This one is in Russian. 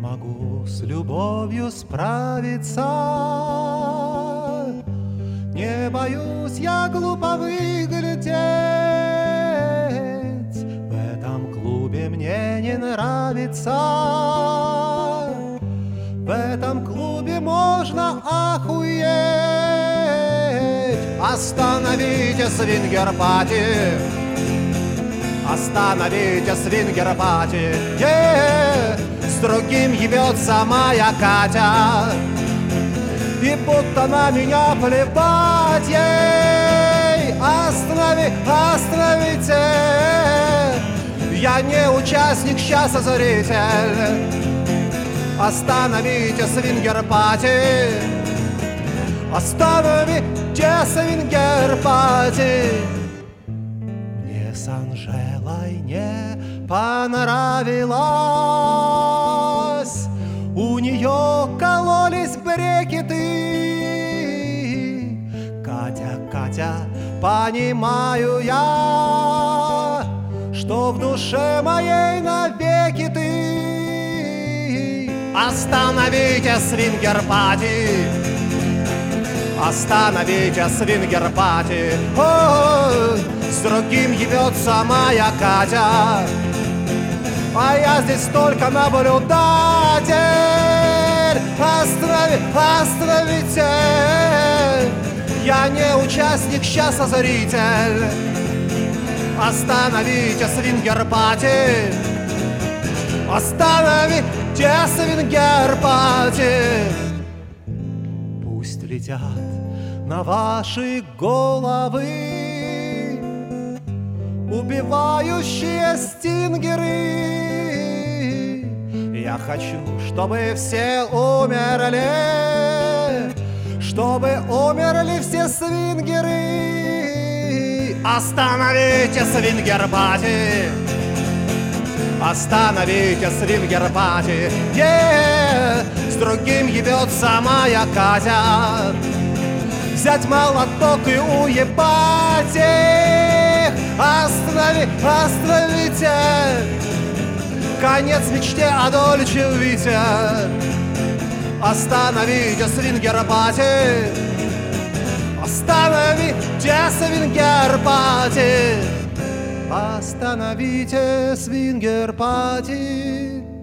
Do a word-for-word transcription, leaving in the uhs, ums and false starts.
могу с любовью справиться. Не боюсь я глупо выглядеть. В этом клубе мне не нравится. В этом клубе можно охуеть. Остановите свингер-пати. Остановите свингер-пати. Yeah! С другим ебется моя Катя. И будто на меня плевать ей. Останови, остановите. Я не участник, сейчас, а зритель. Остановите свингер-пати. Остановите свингер-пати. Мне с Анжелой не понравилось. У нее кололись брекеты. Катя, Катя, понимаю я, что в душе моей навеки ты. Остановите свингер-пати. Остановите свингер-пати. Ой, с другим ебется моя Катя. А я здесь только наблюдатель. Останови, остановите. Я не участник, сейчас, а зритель. Остановите свингер-пати. Остановите свингер-пати. Пусть летят на ваши головы убивающие стингеры. Я хочу, чтобы все умерли, чтобы умерли все свингеры. Остановите свингер-пати. Остановите свингер-пати. Yeah! С другим ебется моя Катя. Взять молоток и уебать их. Останови, остановите. Конец мечте о Дольче Вите. Остановите свингер-пати. Остановите свингер-пати. Остановите свингер-пати.